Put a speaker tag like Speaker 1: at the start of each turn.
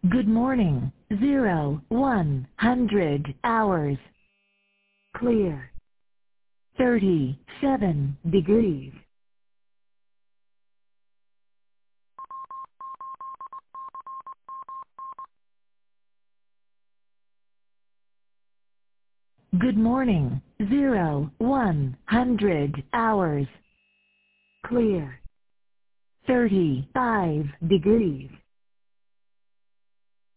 Speaker 1: Good morning. 100 hours. Clear. 37 degrees. Good morning. 100 hours. Clear. 35 degrees.